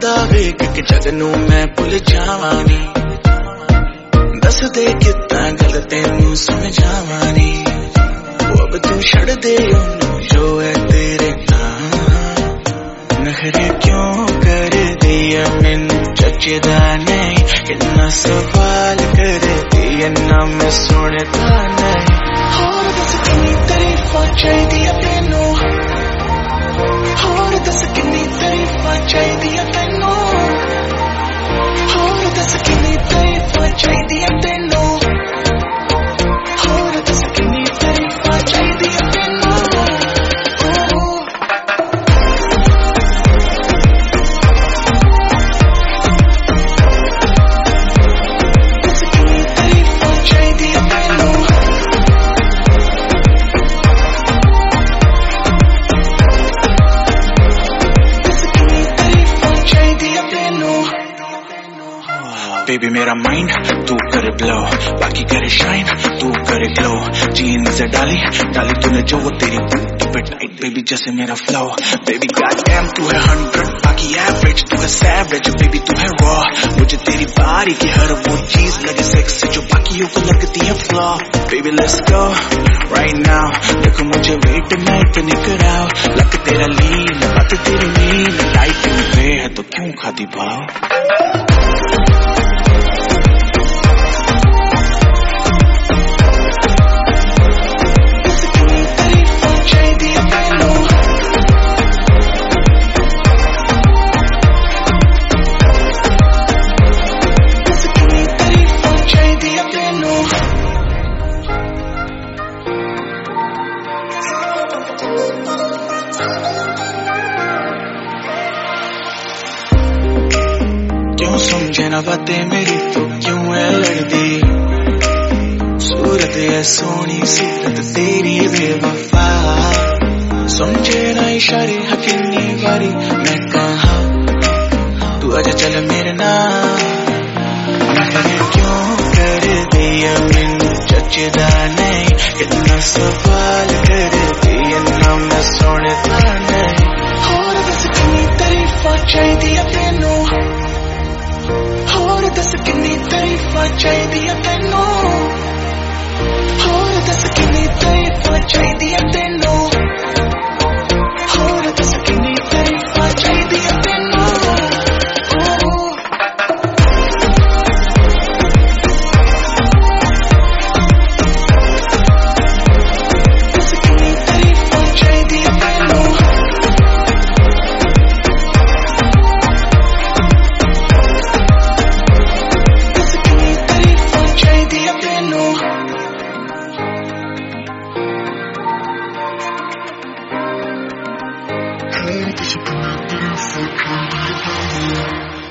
ਦਾ ਵੇਖ ਕੇ ਜਗ ਨੂੰ ਮੈਂ ਭੁੱਲ ਜਾਵਾਂ ਨੀ ਦੱਸ ਦੇ ਕਿੱਦਾਂ ਗੱਲ ਤੈਨੂੰ ਸਮਝਾਵਾਂ ਨੀ ਉਹ ਅਬ ਤੂੰ ਛੱਡ ਦੇ ਉਹਨੂੰ ਜੋ ਹੈ ਤੇਰੇ नखरे क्यों कर दिया मैनू जचदा नहीं कितना सवाल कर दिया ना मैं सुनता नहीं होर दस किन्नी तारीफां चाहिदियां तैनू होर दस किन्नी तारीफां चाहिदियां तैनू होर दस किन्नी तारीफां चाहिदियां तैनू होर दस किन्नी तारीफां चाहिदियां तैनू Baby मेरा माइंड तू करे ब्लो बाकी करे शाइन तू करे ग्लो जीन्स डाली डाली तूने जो वो तेरी कीप इट टाइट बेबी जैसे मेरा फ्लो बेबी गॉडडैम तू है 100 बाकी एवरेज तू है सैवेज बेबी तू है रॉ मुझे तेरी बारी की हर वो चीज लगे सेक्सी जो बाकियों को लगती है flaw baby let's go right now देखो मुझे वेट नाइट निकराओ लग तेरा लीन बात तेरी नींद लाइफ पे है तो क्यों खाती भाव क्यों समझे ना बातें मेरी तो क्यों है लड़दी सूरत है सोनी सूरत तेरी बेवफा समझे ना इशारे हकीनी बारी मैं कहा तू आजा चल मेरे नाम नखरे क्यों कर दिया मैनू जचदा नहीं कितना सवाल कर दिया ना मैं सुनता नहीं होर दस किन्नी तारीफां चाहिदियां तैनू होर दस किन्नी तारीफां चाहिदियां तैनू होर दस किन्नी तारीफां चाहिदियां तैनू होर दस किन्नी तारीफां चाहिदियां तैनू Hold this up in your